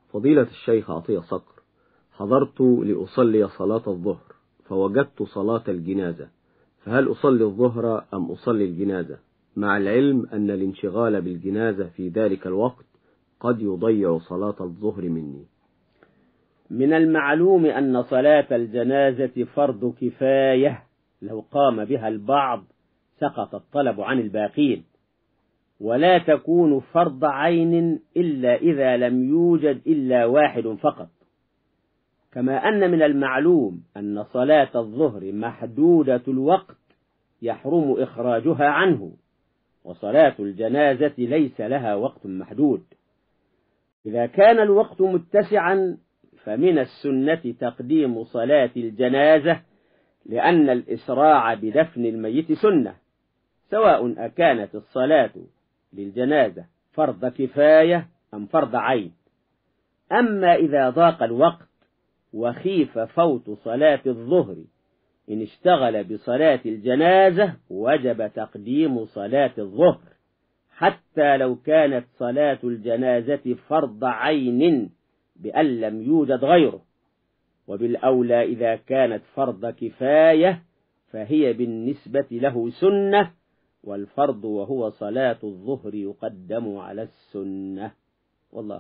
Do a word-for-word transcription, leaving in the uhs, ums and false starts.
فضيلة الشيخ عطية صقر، حضرت لأصلي صلاة الظهر فوجدت صلاة الجنازة، فهل أصلي الظهر أم أصلي الجنازة، مع العلم أن الانشغال بالجنازة في ذلك الوقت قد يضيع صلاة الظهر مني؟ من المعلوم أن صلاة الجنازة فرض كفاية، لو قام بها البعض سقط الطلب عن الباقين، ولا تكون فرض عين إلا إذا لم يوجد إلا واحد فقط. كما أن من المعلوم أن صلاة الظهر محدودة الوقت يحرم إخراجها عنه، وصلاة الجنازة ليس لها وقت محدود. إذا كان الوقت متسعا فمن السنة تقديم صلاة الجنازة، لأن الإسراع بدفن الميت سنة، سواء أكانت الصلاة للجنازة فرض كفاية أم فرض عين. أما إذا ضاق الوقت وخيف فوت صلاة الظهر إن اشتغل بصلاة الجنازة وجب تقديم صلاة الظهر، حتى لو كانت صلاة الجنازة فرض عين بأن لم يوجد غيره. وبالأولى إذا كانت فرض كفاية فهي بالنسبة له سنة، والفرض وهو صلاة الظهر يقدم على السنة. والله